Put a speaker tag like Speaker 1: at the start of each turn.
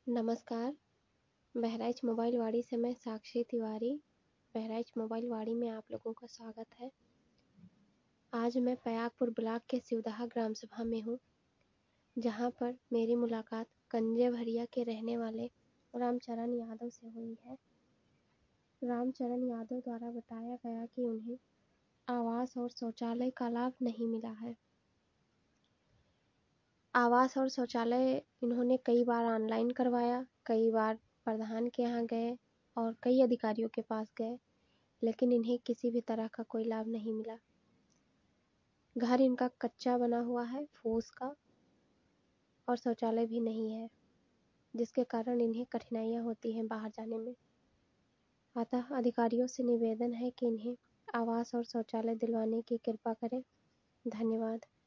Speaker 1: नमस्कार, बहराइच मोबाइल वाड़ी से मैं साक्षी तिवारी, बहराइच मोबाइल वाड़ी में आप लोगों का स्वागत है। आज मैं पयागपुर ब्लॉक के सिवदहा ग्राम सभा में हूँ, जहाँ पर मेरी मुलाकात कंजे भरिया के रहने वाले रामचरण यादव से हुई है। रामचरण यादव द्वारा बताया गया कि उन्हें आवास और शौचालय का लाभ नहीं मिला है। आवास और शौचालय इन्होंने कई बार ऑनलाइन करवाया, कई बार प्रधान के यहाँ गए और कई अधिकारियों के पास गए, लेकिन इन्हें किसी भी तरह का कोई लाभ नहीं मिला। घर इनका कच्चा बना हुआ है, फूस का, और शौचालय भी नहीं है, जिसके कारण इन्हें कठिनाइयाँ होती हैं बाहर जाने में। अतः अधिकारियों से निवेदन है कि इन्हें आवास और शौचालय दिलवाने की कृपा करें। धन्यवाद।